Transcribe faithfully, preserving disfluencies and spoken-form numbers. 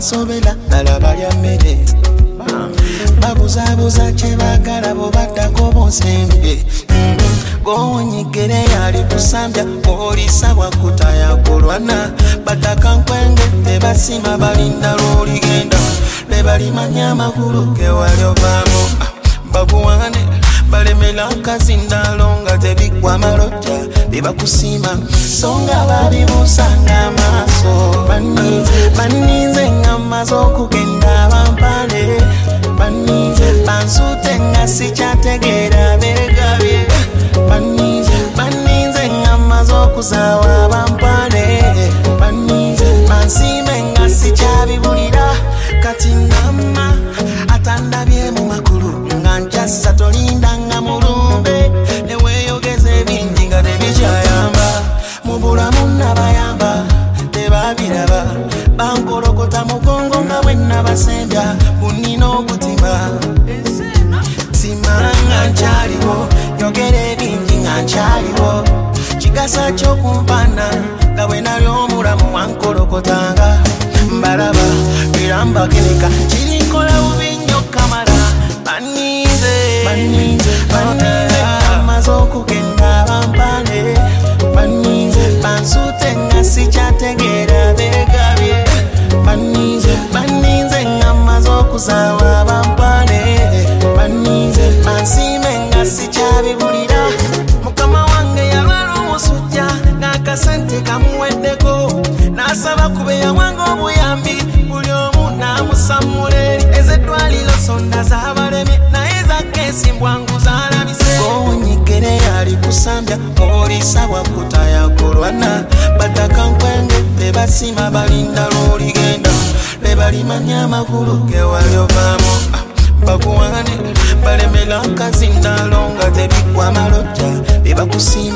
bansobera dala balya mmere babuzabuza kye baagala bo baddako bonsembe gowonyigere yali kusambya polisa bwakutaya kulwana bataka nkwenge tebasima balinda lwoligenda bebalimanya amakulu gewali ovaamu bakuwane balemera akazindalo nga tebigwa malojja bebakusima songa babibusanga amaaso baninze nga mmaze okugenda bampale bansute nga sikyategeera beegabye baninze nga mmaze okuzaawa bampale bansime nga sikyabibulira kati namma atandabye mu makulu nga njasa tolindanga mulumbe neweeyogeze bingi nga tebikyayamba mu bulamu nabayamba tebabiraba bankolokota mugongo nga bwe nabasembya bunina obutima simanga nkyaliwo yogere bingi nga nkyaliwo kigasa kyokumpana nga bwe nali omulamu wankolokotanga mbalaba birambagereka kirinkola bubi nnyo kamala banize banize amaze okugenda bampale banize bansute nga sikyategeera beegabye banize banize nga mmaze okuzaawa bampale banize bansime nga sikyabibulira mukama wange yalwala omusujja n'akasente kamuweddeko n'asaba kubeya wange obuyambi buli omu n'amusamule ezeddwaliro sonda z'abaleme naye zakesi mbwangu zaalabise gowonyigere yali kusambya polisa bwakutaya kulwana bataka nkwenge bebasima balinda lwoligenda bebalimanya amakulu gewali ovaamu bakuwane balemera akazindalo nga tebigwa malojja bebakusima